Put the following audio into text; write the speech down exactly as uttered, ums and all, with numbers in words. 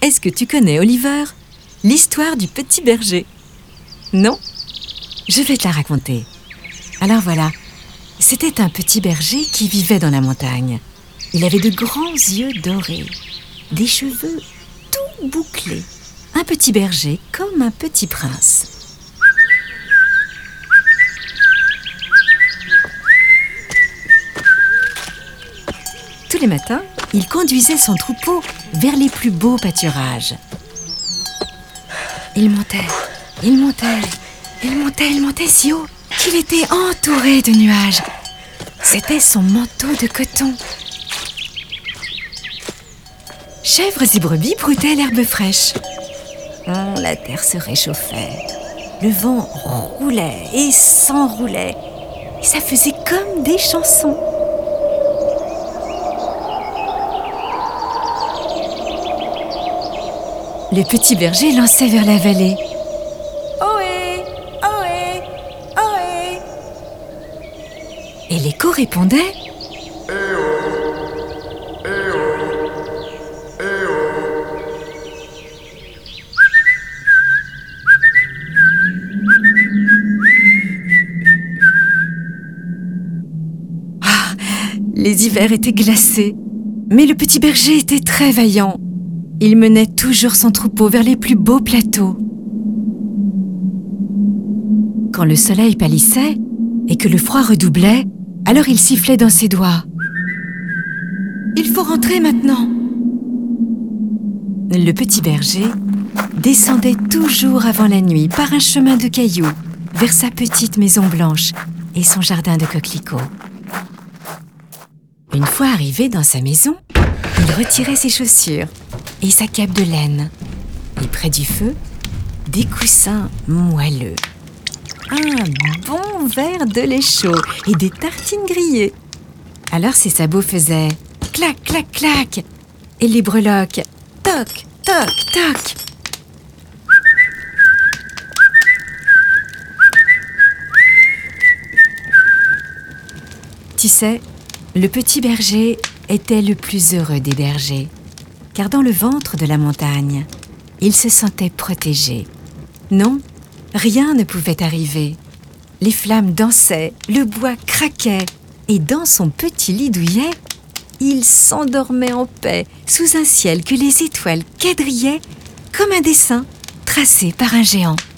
Est-ce que tu connais, Oliver, l'histoire du petit berger? Non? Je vais te la raconter. Alors voilà, c'était un petit berger qui vivait dans la montagne. Il avait de grands yeux dorés, des cheveux tout bouclés. Un petit berger comme un petit prince. Tous les matins, il conduisait son troupeau vers les plus beaux pâturages. Il montait, il montait, il montait, il montait si haut qu'il était entouré de nuages. C'était son manteau de coton. Chèvres et brebis broutaient l'herbe fraîche. Oh, la terre se réchauffait. Le vent roulait et s'enroulait. Et ça faisait comme des chansons. Le petit berger lançait vers la vallée. Ohé, ohé, ohé. Et l'écho répondait. Eh oh, eh oh, eh oh. Ah, les hivers étaient glacés, mais le petit berger était très vaillant. Il menait toujours son troupeau vers les plus beaux plateaux. Quand le soleil pâlissait et que le froid redoublait, alors il sifflait dans ses doigts. « Il faut rentrer maintenant !» Le petit berger descendait toujours avant la nuit par un chemin de cailloux vers sa petite maison blanche et son jardin de coquelicots. Une fois arrivé dans sa maison, il retirait ses chaussures et sa cape de laine. Et près du feu, des coussins moelleux. Un bon verre de lait chaud et des tartines grillées. Alors ses sabots faisaient clac, clac, clac. Et les breloques, toc, toc, toc. Tu sais, le petit berger était le plus heureux des bergers. Car dans le ventre de la montagne, il se sentait protégé. Non, rien ne pouvait arriver. Les flammes dansaient, le bois craquait, et dans son petit lit douillet, il s'endormait en paix sous un ciel que les étoiles quadrillaient comme un dessin tracé par un géant.